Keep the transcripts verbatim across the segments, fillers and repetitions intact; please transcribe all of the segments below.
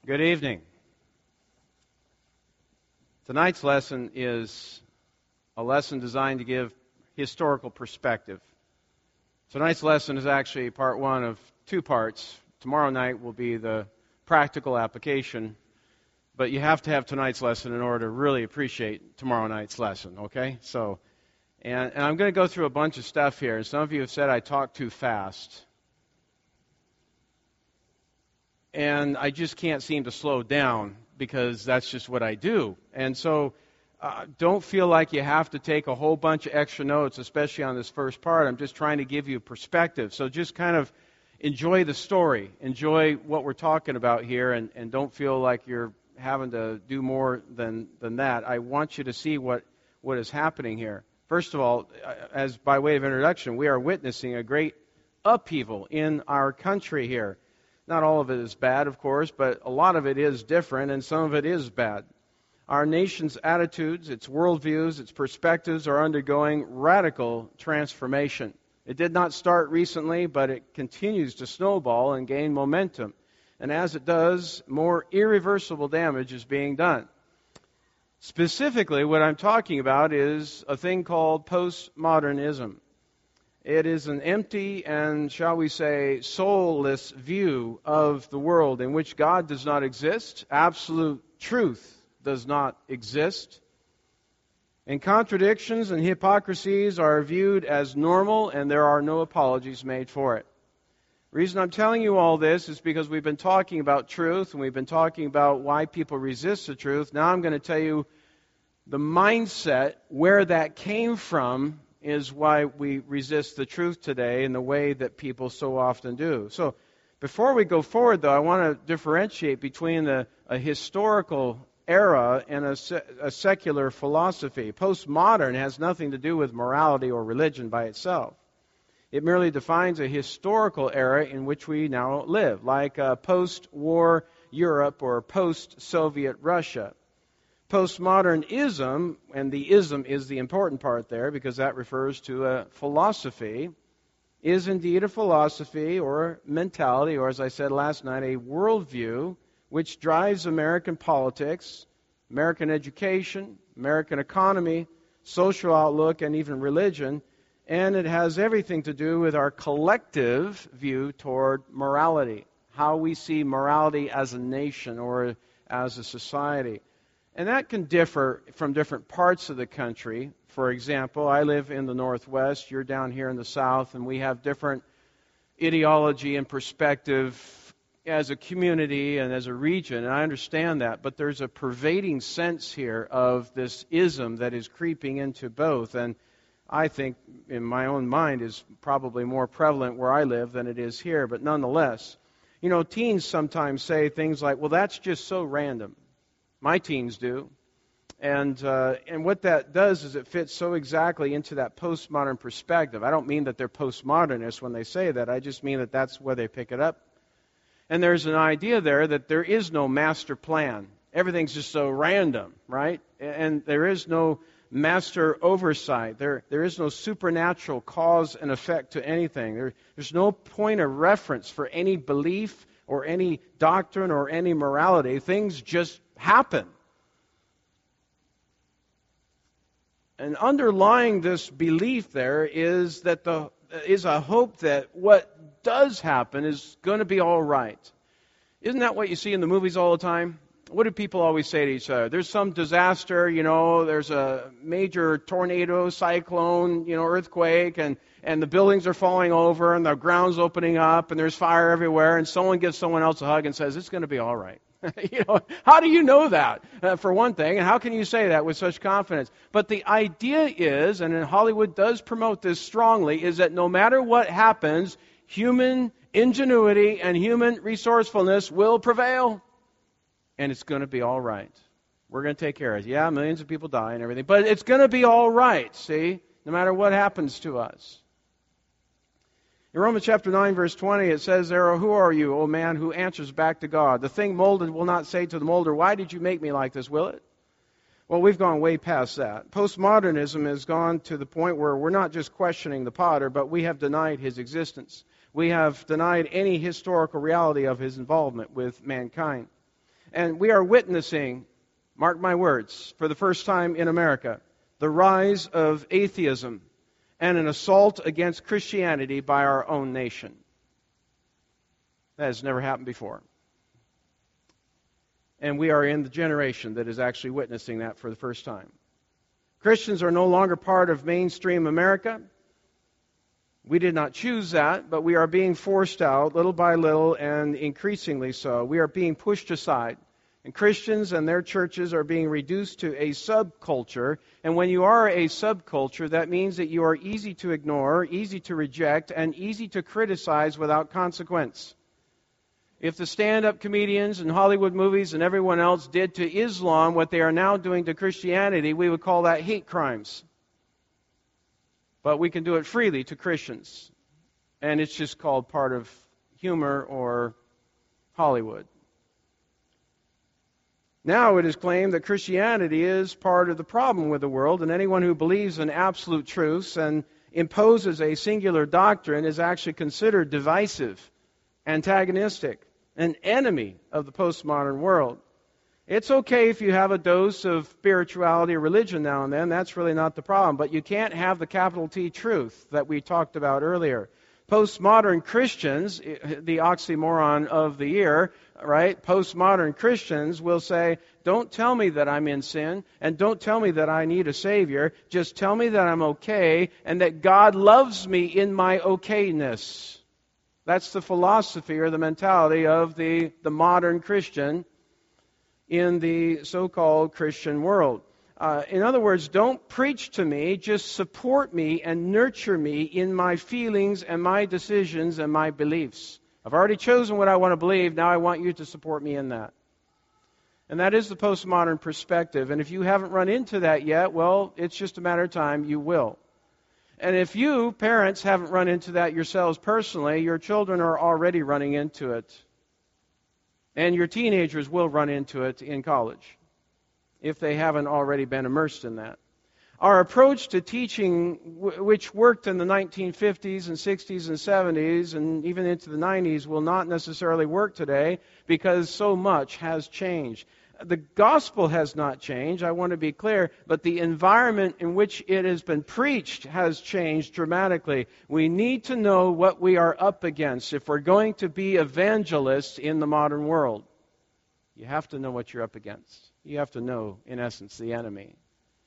Good evening. Tonight's lesson is a lesson designed to give historical perspective. Tonight's lesson is actually part one of two parts. Tomorrow night will be the practical application, but you have to have tonight's lesson in order to really appreciate tomorrow night's lesson, okay? So, and, and I'm going to go through a bunch of stuff here. Some of you have said I talk too fast. And I just can't seem to slow down because that's just what I do. And so uh, don't feel like you have to take a whole bunch of extra notes, especially on this first part. I'm just trying to give you perspective. So just kind of enjoy the story. Enjoy what we're talking about here, and, and don't feel like you're having to do more than, than that. I want you to see what, what is happening here. First of all, as by way of introduction, we are witnessing a great upheaval in our country here. Not all of it is bad, of course, but a lot of it is different, and some of it is bad. Our nation's attitudes, its worldviews, its perspectives are undergoing radical transformation. It did not start recently, but it continues to snowball and gain momentum. And as it does, more irreversible damage is being done. Specifically, what I'm talking about is a thing called postmodernism. It is an empty and, shall we say, soulless view of the world in which God does not exist, absolute truth does not exist, and contradictions and hypocrisies are viewed as normal, and there are no apologies made for it. The reason I'm telling you all this is because we've been talking about truth, and we've been talking about why people resist the truth. Now I'm going to tell you the mindset, where that came from, is why we resist the truth today in the way that people so often do. So before we go forward, though, I want to differentiate between the, a historical era and a, se- a secular philosophy. Postmodern has nothing to do with morality or religion by itself. It merely defines a historical era in which we now live, like uh, post-war Europe or post-Soviet Russia. Postmodernism, and the ism is the important part there because that refers to a philosophy, is indeed a philosophy or mentality, or as I said last night, a worldview which drives American politics, American education, American economy, social outlook, and even religion, and it has everything to do with our collective view toward morality, how we see morality as a nation or as a society. And that can differ from different parts of the country. For example, I live in the Northwest, you're down here in the South, and we have different ideology and perspective as a community and as a region, and I understand that. But there's a pervading sense here of this ism that is creeping into both, and I think, in my own mind, is probably more prevalent where I live than it is here. But nonetheless, you know, teens sometimes say things like, well, that's just so random. My teens do. And uh, and what that does is it fits so exactly into that postmodern perspective. I don't mean that they're postmodernists when they say that. I just mean that that's where they pick it up. And there's an idea there that there is no master plan. Everything's just so random, right? And there is no master oversight. There, there is no supernatural cause and effect to anything. There, there's no point of reference for any belief or any doctrine or any morality. Things just happen. And underlying this belief there is that the is a hope that what does happen is going to be all right. Isn't that what you see in the movies all the time? What do people always say to each other? There's some disaster, you know, there's a major tornado, cyclone, you know, earthquake, and, and the buildings are falling over, and the ground's opening up, and there's fire everywhere, and someone gives someone else a hug and says, it's going to be all right. You know, how do you know that, uh, for one thing, and how can you say that with such confidence? But the idea is, and Hollywood does promote this strongly, is that no matter what happens, human ingenuity and human resourcefulness will prevail. And it's going to be all right. We're going to take care of it. Yeah, millions of people die and everything, but it's going to be all right, see, no matter what happens to us. In Romans chapter nine, verse twenty, it says there, who are you, O man, who answers back to God? The thing molded will not say to the molder, why did you make me like this, will it? Well, we've gone way past that. Postmodernism has gone to the point where we're not just questioning the potter, but we have denied his existence. We have denied any historical reality of his involvement with mankind. And we are witnessing, mark my words, for the first time in America, the rise of atheism and an assault against Christianity by our own nation. That has never happened before. And we are in the generation that is actually witnessing that for the first time. Christians are no longer part of mainstream America. We did not choose that, but we are being forced out little by little and increasingly so. We are being pushed aside. And Christians and their churches are being reduced to a subculture. And when you are a subculture, that means that you are easy to ignore, easy to reject, and easy to criticize without consequence. If the stand-up comedians and Hollywood movies and everyone else did to Islam what they are now doing to Christianity, we would call that hate crimes. But we can do it freely to Christians. And it's just called part of humor or Hollywood. Now it is claimed that Christianity is part of the problem with the world, and anyone who believes in absolute truths and imposes a singular doctrine is actually considered divisive, antagonistic, an enemy of the postmodern world. It's okay if you have a dose of spirituality or religion now and then. That's really not the problem. But you can't have the capital T truth that we talked about earlier. Postmodern Christians, the oxymoron of the year, right? Postmodern Christians will say, don't tell me that I'm in sin, and don't tell me that I need a Savior. Just tell me that I'm okay, and that God loves me in my okayness. That's the philosophy or the mentality of the, the modern Christian in the so-called Christian world. Uh, in other words, don't preach to me, just support me and nurture me in my feelings and my decisions and my beliefs. I've already chosen what I want to believe, now I want you to support me in that. And that is the postmodern perspective. And if you haven't run into that yet, well, it's just a matter of time, you will. And if you, parents, haven't run into that yourselves personally, your children are already running into it. And your teenagers will run into it in college, if they haven't already been immersed in that. Our approach to teaching, which worked in the nineteen fifties and sixties and seventies and even into the nineties, will not necessarily work today because so much has changed. The gospel has not changed, I want to be clear, but the environment in which it has been preached has changed dramatically. We need to know what we are up against if we're going to be evangelists in the modern world. You have to know what you're up against. You have to know, in essence, the enemy.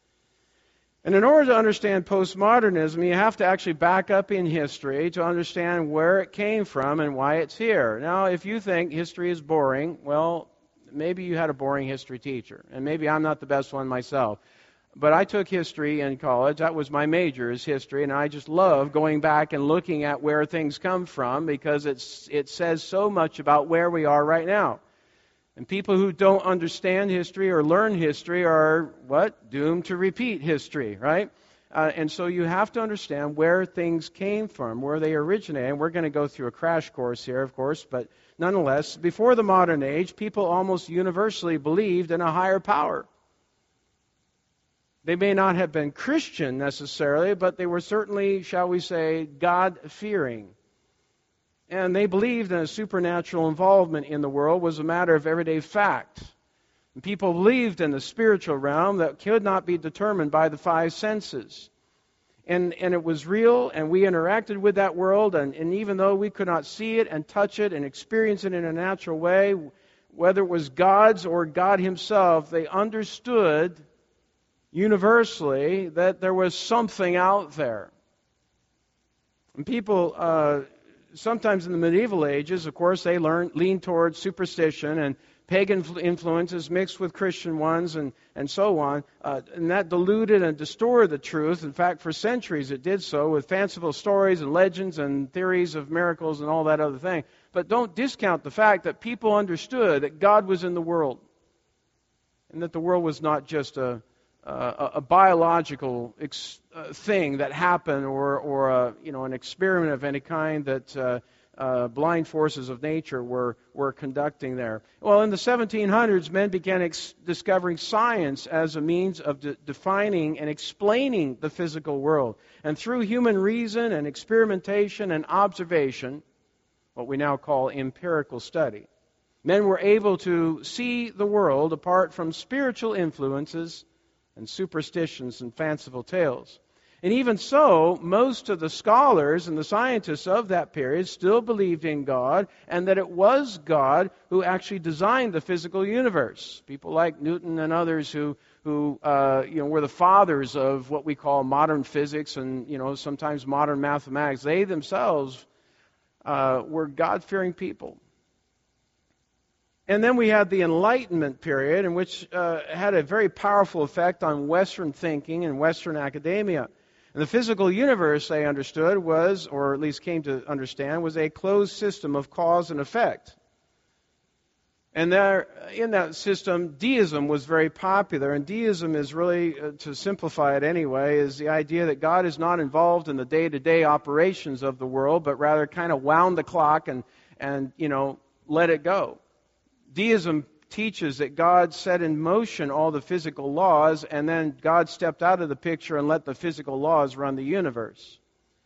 And in order to understand postmodernism, you have to actually back up in history to understand where it came from and why it's here. Now, if you think history is boring, well, maybe you had a boring history teacher, and maybe I'm not the best one myself. But I took history in college. That was my major, is history, and I just love going back and looking at where things come from because it's it says so much about where we are right now. And people who don't understand history or learn history are, what? Doomed to repeat history, right? Uh, and so you have to understand where things came from, where they originated. And we're going to go through a crash course here, of course, but nonetheless, before the modern age, people almost universally believed in a higher power. They may not have been Christian necessarily, but they were certainly, shall we say, God-fearing. And they believed in a supernatural involvement in the world was a matter of everyday fact. And people believed in the spiritual realm that could not be determined by the five senses. And, and it was real, and we interacted with that world, and, and even though we could not see it and touch it and experience it in a natural way, whether it was God's or God Himself, they understood universally that there was something out there. And people... Uh, Sometimes in the medieval ages, of course, they learned, leaned towards superstition and pagan influences mixed with Christian ones and, and so on. Uh, and that diluted and distorted the truth. In fact, for centuries it did so with fanciful stories and legends and theories of miracles and all that other thing. But don't discount the fact that people understood that God was in the world and that the world was not just a Uh, a, a biological ex, uh, thing that happened, or, or a, you know, an experiment of any kind that uh, uh, blind forces of nature were were conducting there. Well, in the seventeen hundreds, men began ex- discovering science as a means of de- defining and explaining the physical world, and through human reason and experimentation and observation, what we now call empirical study. Men were able to see the world apart from spiritual influences and superstitions and fanciful tales. And even so, most of the scholars and the scientists of that period still believed in God, and that it was God who actually designed the physical universe. People like Newton and others who, who uh, you know, were the fathers of what we call modern physics and, you know, sometimes modern mathematics. They themselves uh, were God-fearing people. And then we had the Enlightenment period, in which uh, had a very powerful effect on Western thinking and Western academia. And the physical universe, they understood, was, or at least came to understand, was a closed system of cause and effect. And there, in that system, deism was very popular. And deism is really, uh, to simplify it anyway, is the idea that God is not involved in the day-to-day operations of the world, but rather kind of wound the clock and, and you know, let it go. Deism teaches that God set in motion all the physical laws, and then God stepped out of the picture and let the physical laws run the universe.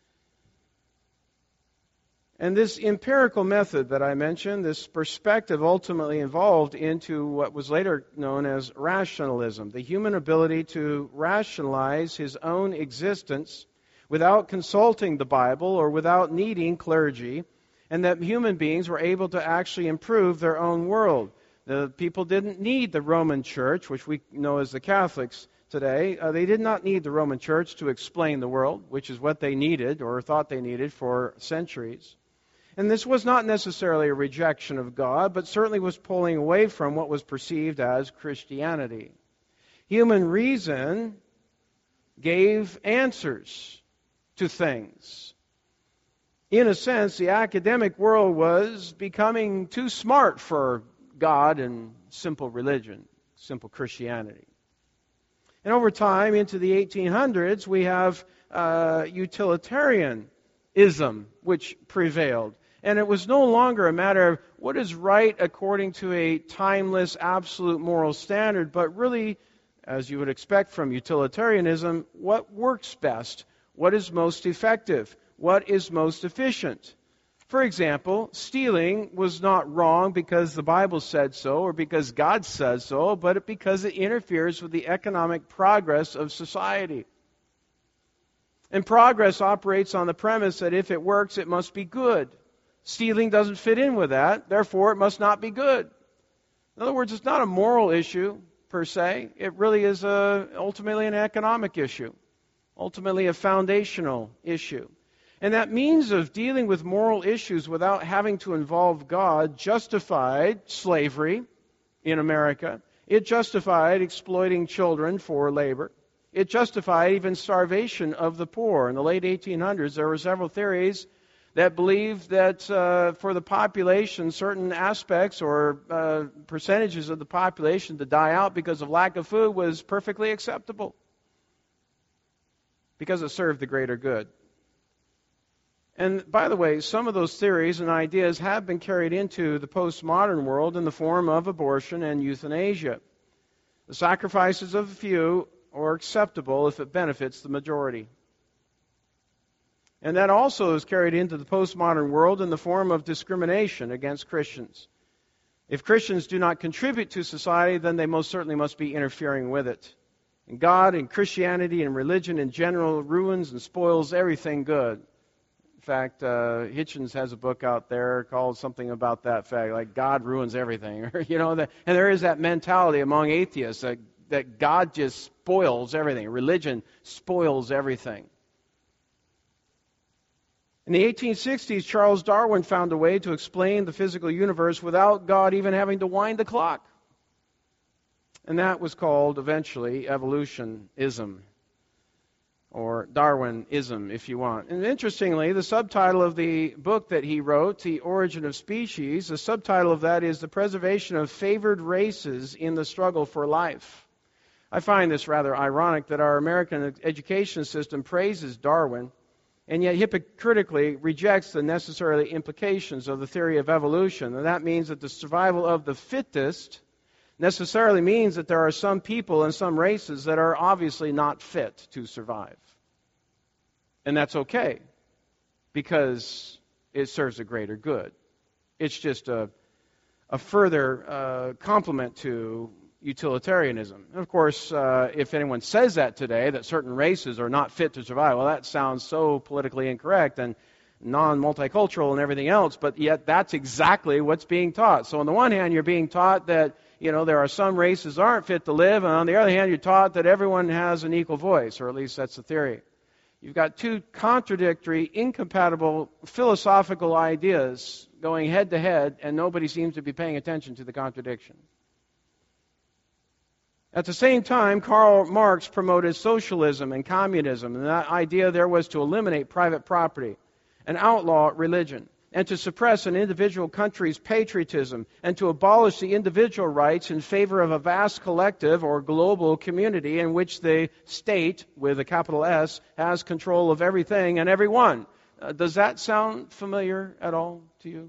And this empirical method that I mentioned, this perspective ultimately evolved into what was later known as rationalism, the human ability to rationalize his own existence without consulting the Bible or without needing clergy, and that human beings were able to actually improve their own world. The people didn't need the Roman Church, which we know as the Catholics today. Uh, they did not need the Roman Church to explain the world, which is what they needed or thought they needed for centuries. And this was not necessarily a rejection of God, but certainly was pulling away from what was perceived as Christianity. Human reason gave answers to things. In a sense, the academic world was becoming too smart for God and simple religion, simple Christianity. And over time, into the eighteen hundreds, we have uh, utilitarianism, which prevailed. And it was no longer a matter of what is right according to a timeless, absolute moral standard, but really, as you would expect from utilitarianism, what works best, what is most effective, what is most efficient. For example, stealing was not wrong because the Bible said so or because God says so, but because it interferes with the economic progress of society. And progress operates on the premise that if it works, it must be good. Stealing doesn't fit in with that, therefore it must not be good. In other words, it's not a moral issue per se. It really is a, ultimately an economic issue, ultimately a foundational issue. And that means of dealing with moral issues without having to involve God justified slavery in America. It justified exploiting children for labor. It justified even starvation of the poor. In the late eighteen hundreds, there were several theories that believed that uh, for the population, certain aspects or uh, percentages of the population to die out because of lack of food was perfectly acceptable because it served the greater good. And by the way, some of those theories and ideas have been carried into the postmodern world in the form of abortion and euthanasia. The sacrifices of a few are acceptable if it benefits the majority. And that also is carried into the postmodern world in the form of discrimination against Christians. If Christians do not contribute to society, then they most certainly must be interfering with it. And God and Christianity and religion in general ruins and spoils everything good. In fact, uh, Hitchens has a book out there called something about that fact, like God ruins everything. you know, that, and there is that mentality among atheists that, that God just spoils everything. Religion spoils everything. In the eighteen sixties, Charles Darwin found a way to explain the physical universe without God even having to wind the clock. And that was called, eventually, evolutionism, or Darwinism, if you want. And interestingly, the subtitle of the book that he wrote, The Origin of Species, the subtitle of that is The Preservation of Favored Races in the Struggle for Life. I find this rather ironic that our American education system praises Darwin, and yet hypocritically rejects the necessary implications of the theory of evolution. And that means that the survival of the fittest necessarily means that there are some people and some races that are obviously not fit to survive. And that's okay, because it serves a greater good. It's just a, a further uh, complement to utilitarianism. And of course, uh, if anyone says that today, that certain races are not fit to survive, well, that sounds so politically incorrect and non-multicultural and everything else, but yet that's exactly what's being taught. So on the one hand, you're being taught that, you know, there are some races that aren't fit to live, and on the other hand, you're taught that everyone has an equal voice, or at least that's the theory. You've got two contradictory, incompatible philosophical ideas going head to head, and nobody seems to be paying attention to the contradiction. At the same time, Karl Marx promoted socialism and communism, and that idea there was to eliminate private property and outlaw religion, and to suppress an individual country's patriotism, and to abolish the individual rights in favor of a vast collective or global community in which the state, with a capital S, has control of everything and everyone. Uh, does that sound familiar at all to you?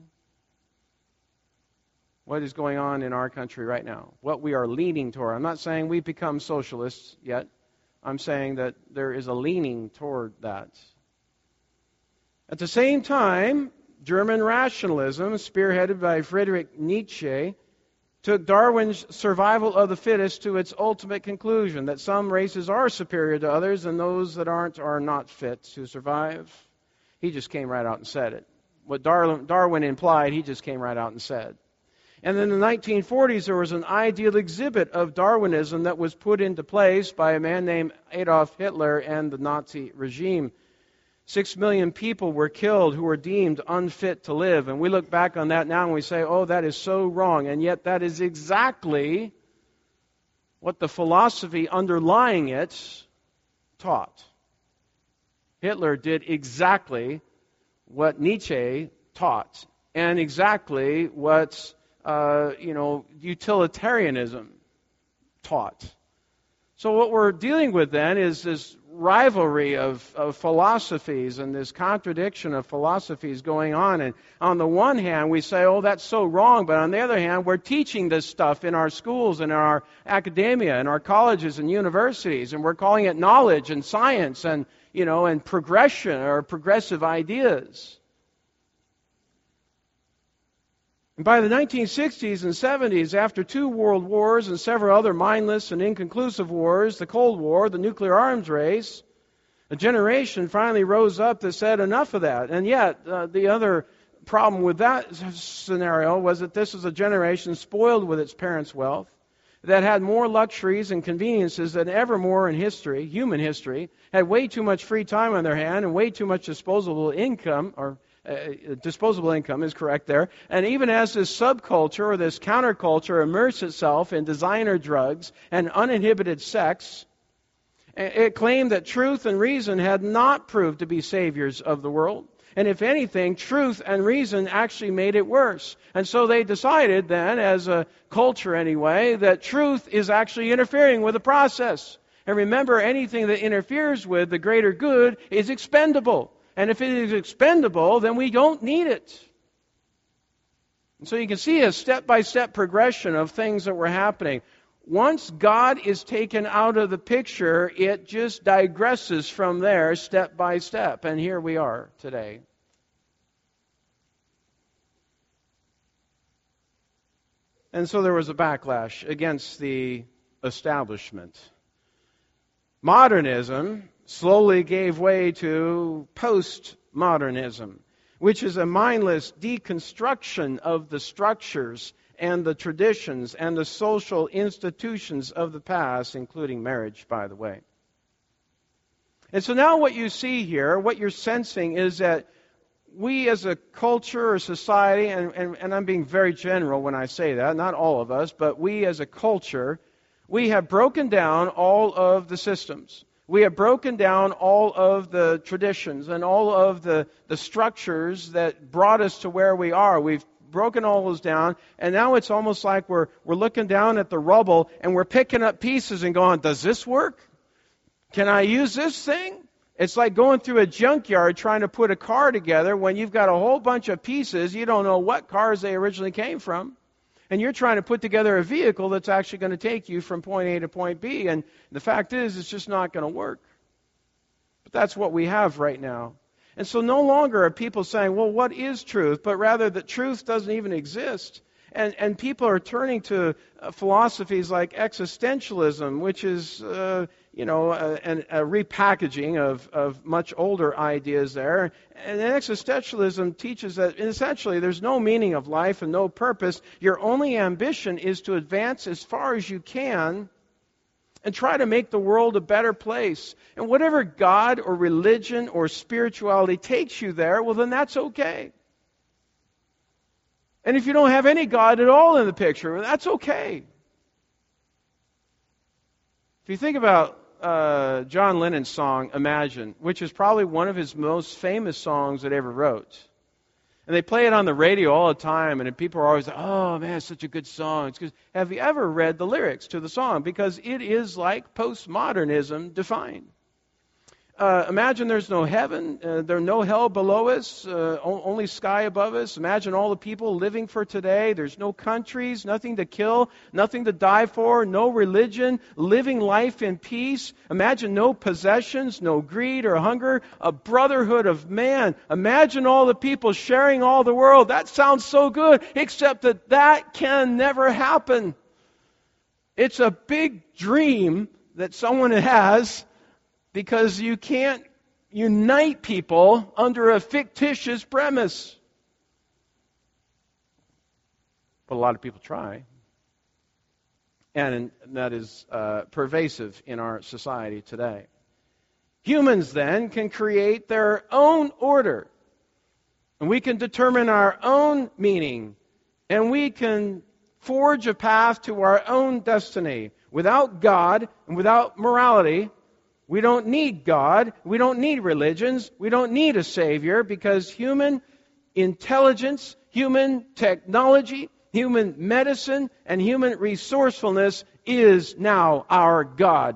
What is going on in our country right now? What we are leaning toward. I'm not saying we've become socialists yet. I'm saying that there is a leaning toward that. At the same time, German rationalism, spearheaded by Friedrich Nietzsche, took Darwin's survival of the fittest to its ultimate conclusion, that some races are superior to others and those that aren't are not fit to survive. He just came right out and said it. What Darwin implied, he just came right out and said. And in the nineteen forties, there was an ideal exhibit of Darwinism that was put into place by a man named Adolf Hitler and the Nazi regime. Six million people were killed who were deemed unfit to live. And we look back on that now and we say, oh, that is so wrong. And yet that is exactly what the philosophy underlying it taught. Hitler did exactly what Nietzsche taught, and exactly what uh, you know utilitarianism taught. So what we're dealing with then is this rivalry of, of philosophies and this contradiction of philosophies going on. And on the one hand, we say, oh, that's so wrong. But on the other hand, we're teaching this stuff in our schools and in our academia and our colleges and universities. And we're calling it knowledge and science and, you know, and progression or progressive ideas. And by the nineteen sixties and seventies, after two world wars and several other mindless and inconclusive wars, the Cold War, the nuclear arms race, a generation finally rose up that said enough of that. And yet, uh, the other problem with that scenario was that this was a generation spoiled with its parents' wealth, that had more luxuries and conveniences than ever more in history, human history, had way too much free time on their hand and way too much disposable income, or Uh, disposable income is correct there. And even as this subculture or this counterculture immersed itself in designer drugs and uninhibited sex, it claimed that truth and reason had not proved to be saviors of the world. And if anything, truth and reason actually made it worse. And so they decided then, as a culture anyway, that truth is actually interfering with the process. And remember, anything that interferes with the greater good is expendable. And if it is expendable, then we don't need it. And so you can see a step-by-step progression of things that were happening. Once God is taken out of the picture, it just digresses from there step by step. And here we are today. And so there was a backlash against the establishment. Modernism slowly gave way to postmodernism, which is a mindless deconstruction of the structures and the traditions and the social institutions of the past, including marriage, by the way. And so now what you see here, what you're sensing is that we as a culture or society, and, and, and I'm being very general when I say that, not all of us, but we as a culture, we have broken down all of the systems. We have broken down all of the traditions and all of the, the structures that brought us to where we are. We've broken all those down, and now it's almost like we're we're looking down at the rubble and we're picking up pieces and going, does this work? Can I use this thing? It's like going through a junkyard trying to put a car together when you've got a whole bunch of pieces. You don't know what cars they originally came from. And you're trying to put together a vehicle that's actually going to take you from point A to point B. And the fact is, it's just not going to work. But that's what we have right now. And so no longer are people saying, well, what is truth? But rather that truth doesn't even exist. And, and people are turning to uh, philosophies like existentialism, which is, uh, you know, a, a repackaging of, of much older ideas there. And existentialism teaches that essentially there's no meaning of life and no purpose. Your only ambition is to advance as far as you can and try to make the world a better place. And whatever God or religion or spirituality takes you there, well, then that's okay. And if you don't have any God at all in the picture, that's okay. If you think about uh, John Lennon's song, Imagine, which is probably one of his most famous songs that ever wrote. And they play it on the radio all the time, and people are always like, oh, man, it's such a good song. It's good. Have you ever read the lyrics to the song? Because it is like postmodernism defined. Uh, imagine there's no heaven, uh, there's no hell below us, uh, only sky above us. Imagine all the people living for today. There's no countries, nothing to kill, nothing to die for, no religion, living life in peace. Imagine no possessions, no greed or hunger, a brotherhood of man. Imagine all the people sharing all the world. That sounds so good, except that that can never happen. It's a big dream that someone has, because you can't unite people under a fictitious premise. But a lot of people try. And that is uh, pervasive in our society today. Humans then can create their own order. And we can determine our own meaning. And we can forge a path to our own destiny. Without God and without morality, we don't need God. We don't need religions. We don't need a Savior, because human intelligence, human technology, human medicine, and human resourcefulness is now our God.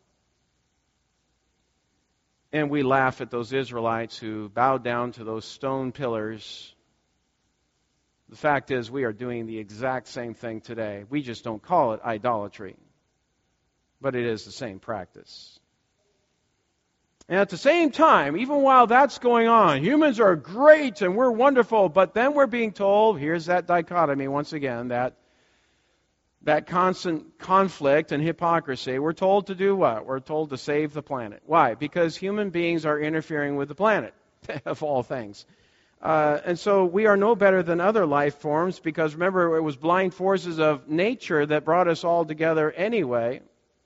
And we laugh at those Israelites who bowed down to those stone pillars. The fact is, we are doing the exact same thing today. We just don't call it idolatry. But it is the same practice. And at the same time, even while that's going on, humans are great and we're wonderful, but then we're being told, here's that dichotomy once again, that that constant conflict and hypocrisy. We're told to do what? We're told to save the planet. Why? Because human beings are interfering with the planet, of all things. Uh, and so we are no better than other life forms, because remember, it was blind forces of nature that brought us all together anyway.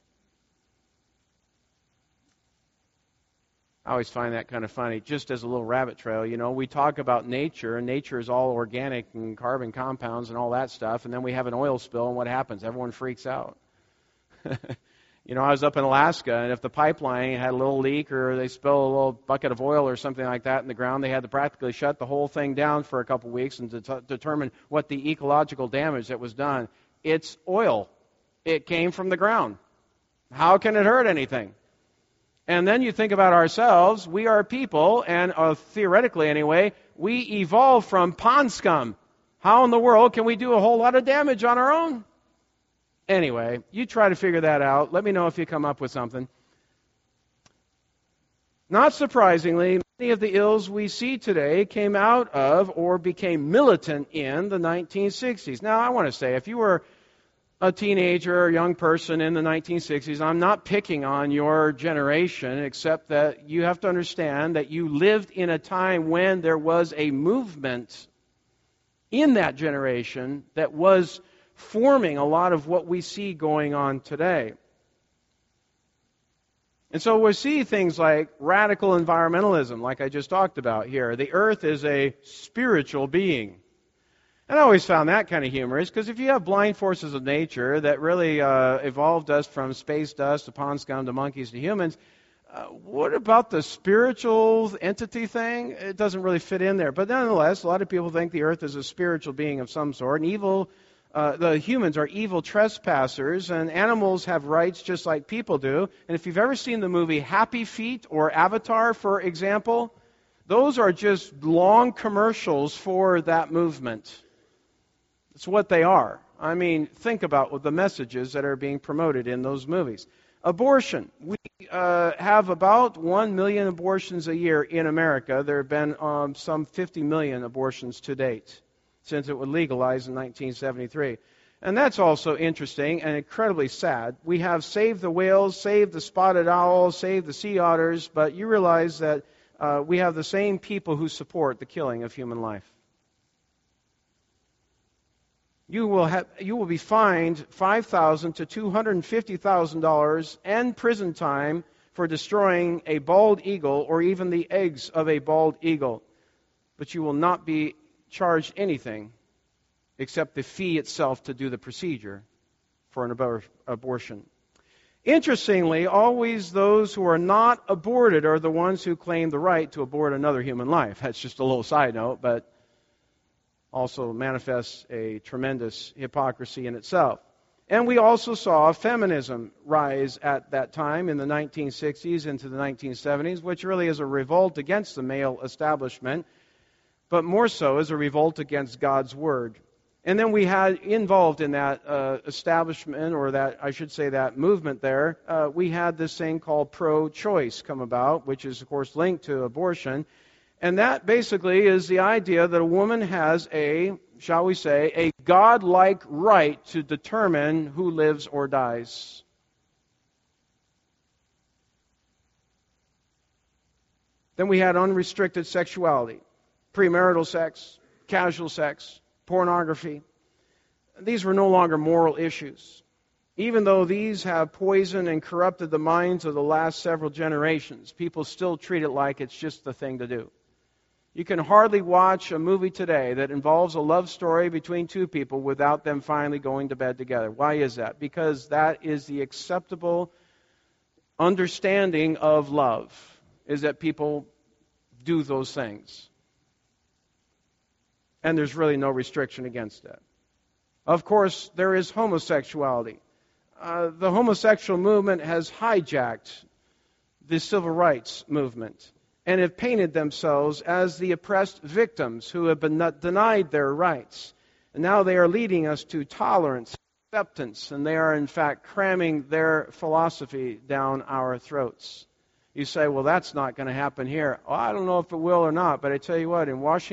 I always find that kind of funny, just as a little rabbit trail. You know, we talk about nature, and nature is all organic and carbon compounds and all that stuff, and then we have an oil spill, and what happens? Everyone freaks out. You know, I was up in Alaska, and if the pipeline had a little leak or they spill a little bucket of oil or something like that in the ground, they had to practically shut the whole thing down for a couple weeks and to t- determine what the ecological damage that was done. It's oil. It came from the ground. How can it hurt anything? And then you think about ourselves. We are people, and uh, theoretically anyway, we evolved from pond scum. How in the world can we do a whole lot of damage on our own? Anyway, you try to figure that out. Let me know if you come up with something. Not surprisingly, many of the ills we see today came out of or became militant in the nineteen sixties. Now, I want to say, if you were a teenager or young person in the nineteen sixties, I'm not picking on your generation, except that you have to understand that you lived in a time when there was a movement in that generation that was forming a lot of what we see going on today. And so we see things like radical environmentalism, like I just talked about here. The earth is a spiritual being. And I always found that kind of humorous, because if you have blind forces of nature that really uh, evolved us from space dust to pond scum to monkeys to humans, uh, what about the spiritual entity thing? It doesn't really fit in there. But nonetheless, a lot of people think the earth is a spiritual being of some sort, and evil, uh, the humans are evil trespassers, and animals have rights just like people do. And if you've ever seen the movie Happy Feet or Avatar, for example, those are just long commercials for that movement. It's what they are. I mean, think about the messages that are being promoted in those movies. Abortion. We uh, have about one million abortions a year in America. There have been um, some fifty million abortions to date. since it was legalized in nineteen seventy-three. And that's also interesting and incredibly sad. We have saved the whales, saved the spotted owl, saved the sea otters, but you realize that uh, we have the same people who support the killing of human life. You will have, you will be fined five thousand dollars to two hundred fifty thousand dollars and prison time for destroying a bald eagle or even the eggs of a bald eagle. But you will not be charged anything except the fee itself to do the procedure for an abor- abortion. Interestingly, always those who are not aborted are the ones who claim the right to abort another human life. That's just a little side note, but also manifests a tremendous hypocrisy in itself. And we also saw feminism rise at that time in the nineteen sixties into the nineteen seventies, which really is a revolt against the male establishment, but more so as a revolt against God's Word. And then we had involved in that uh, establishment, or that, I should say, that movement there, uh, we had this thing called pro-choice come about, which is, of course, linked to abortion. And that basically is the idea that a woman has a, shall we say, a God-like right to determine who lives or dies. Then we had unrestricted sexuality, premarital sex, casual sex, pornography. These were no longer moral issues, even though these have poisoned and corrupted the minds of the last several generations. People still treat it like it's just the thing to do. You can hardly watch a movie today that involves a love story between two people without them finally going to bed together. Why is that? Because that is the acceptable understanding of love, is that people do those things. And there's really no restriction against that. Of course, there is homosexuality. Uh, the homosexual movement has hijacked the civil rights movement and have painted themselves as the oppressed victims who have been denied their rights. And now they are leading us to tolerance, acceptance, and they are in fact cramming their philosophy down our throats. You say, well, that's not going to happen here. Well, I don't know if it will or not, but I tell you what, in Washington,